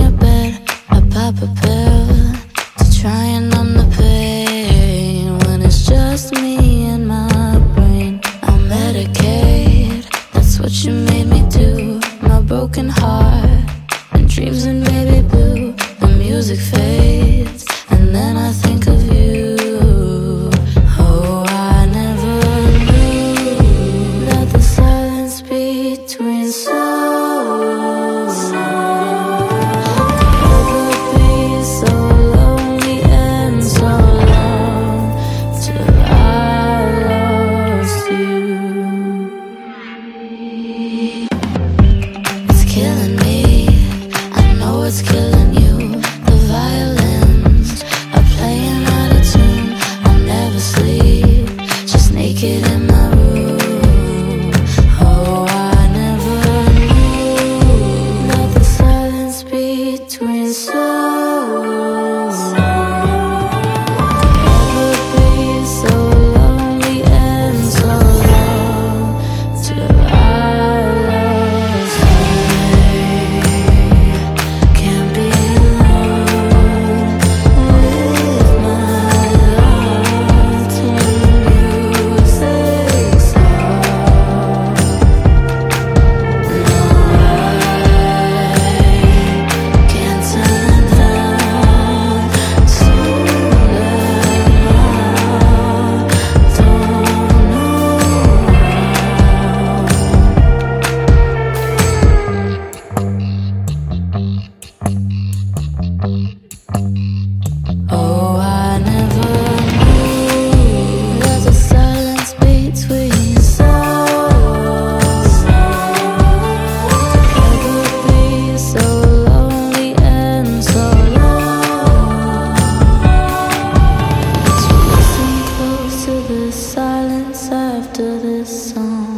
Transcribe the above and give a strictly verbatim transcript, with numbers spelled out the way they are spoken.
your bed, I pop a pill to try and numb the pain. When it's just me and my brain, I'll medicate. That's what you made me do. My broken heart and dreams in baby blue. The music fades and then I think of you. Oh, I never knew that the silence between souls could be so lonely and so long till I lost you. It's killing me, I know it's killing you. The violins are playing out of tune. I'll never sleep, just naked in my room. Oh, I never knew that the silence between souls could be so lonely and so long till I lost you. Can't be alone with my love till the music's on. No, I can't turn down soon enough. Don't know. Oh, I never knew there's a silence between souls. Could be so lonely and so long. So listen close to the silence after this song.